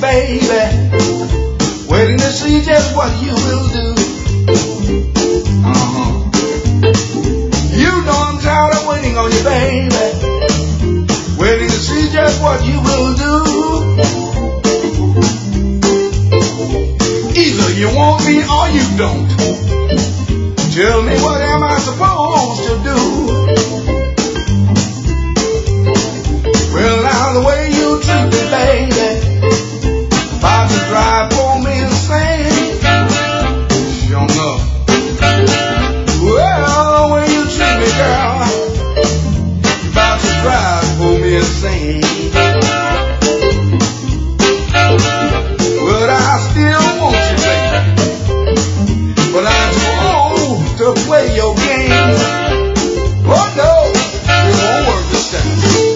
baby, waiting to see just what you will do. You know I'm tired of waiting on you, baby, waiting to see just what you will do. Either you want me or you don't. Tell me, what am I supposed to do? Well, now the way you treat me, baby, about to drive for me insane. Sure enough. Well, the way you treat me, girl, about to drive for me insane. But I still want you, baby, but I'm too old to play your game. Oh no, it won't work this time.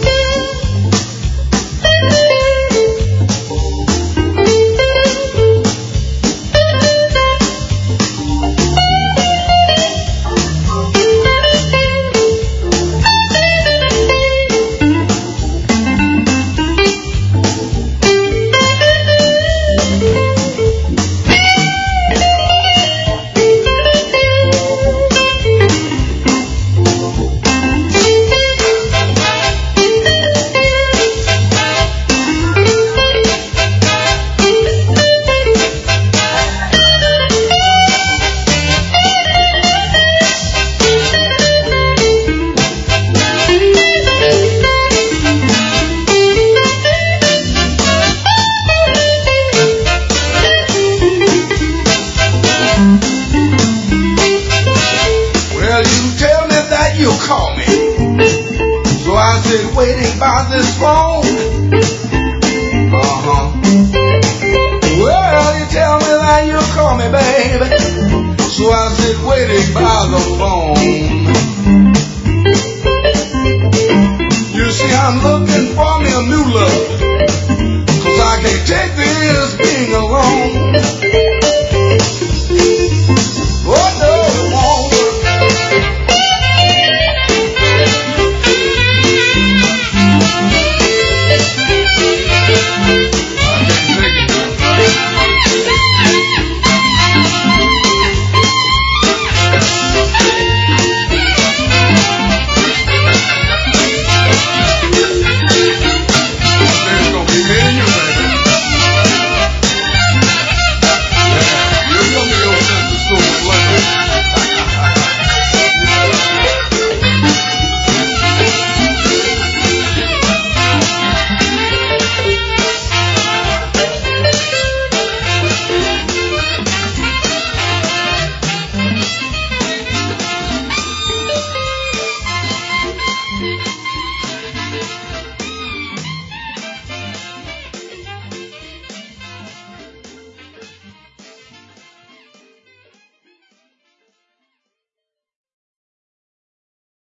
Call me. So I sit waiting by this phone. Well, you tell me that you call me, baby. So I sit waiting by the phone. You see, I'm looking for me a new love, 'cause I can't take this